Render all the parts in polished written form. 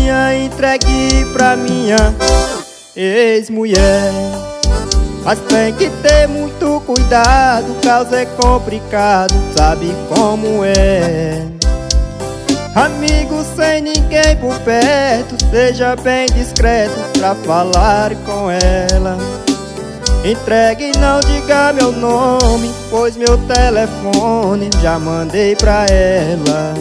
calcinha entregue pra minha ex-mulher. Mas tem que ter muito cuidado, caso é complicado, sabe como é. Amigo sem ninguém por perto, seja bem discreto pra falar com ela. Entregue e não diga meu nome, pois meu telefone já mandei pra ela.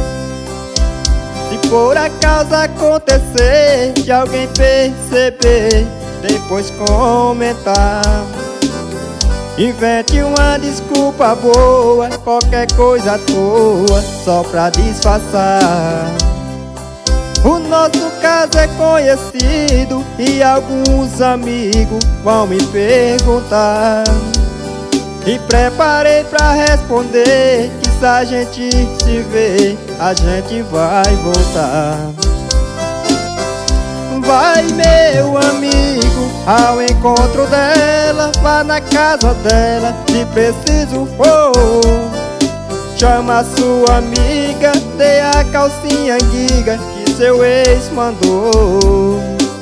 Se por acaso acontecer de alguém perceber, depois comentar, invente uma desculpa boa, qualquer coisa à toa, só pra disfarçar. O nosso caso é conhecido e alguns amigos vão me perguntar. E preparei pra responder que se a gente se ver, a gente vai voltar. Vai, meu amigo, ao encontro dela, vá na casa dela, se preciso for. Chama a sua amiga, dê a calcinha giga que seu ex mandou.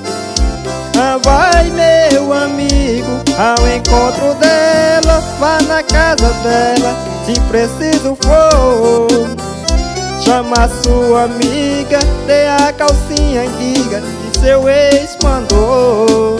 Vai, meu amigo, ao encontro dela, vá na casa dela, se preciso for. Chama a sua amiga, dê a calcinha giga que seu ex mandou.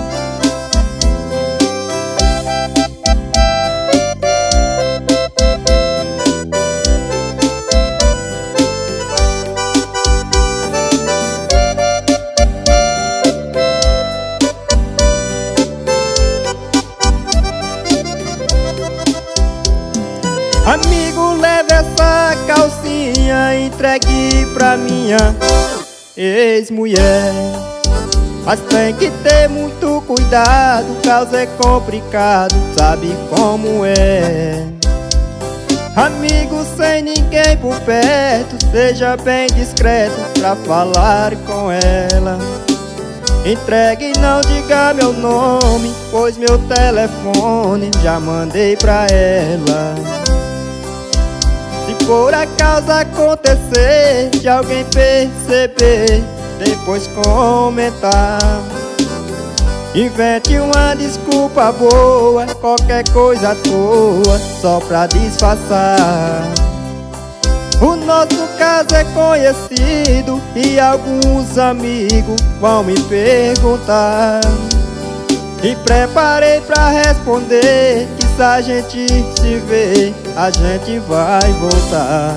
Amigo, leve essa calcinha, entregue pra minha ex-mulher. Mas tem que ter muito cuidado, caso é complicado, sabe como é. Amigo sem ninguém por perto, seja bem discreto pra falar com ela. Entregue e não diga meu nome, pois meu telefone já mandei pra ela. Se por acaso acontecer de alguém perceber, depois comentar, invente uma desculpa boa, qualquer coisa à toa, só pra disfarçar. O nosso caso é conhecido e alguns amigos vão me perguntar. E preparei pra responder que se a gente se ver, a gente vai voltar.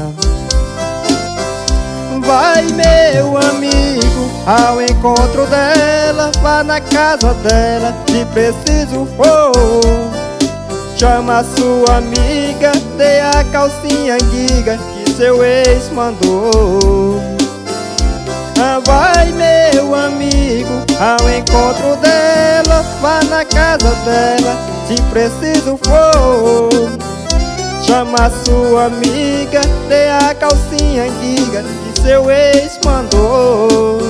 Vai, meu amigo, ao encontro dela, vá na casa dela, se preciso for. Chama a sua amiga, dê a calcinha giga que seu ex mandou. Vai, meu amigo, ao encontro dela, vá na casa dela, se preciso for. Chama a sua amiga, dê a calcinha giga que seu ex mandou.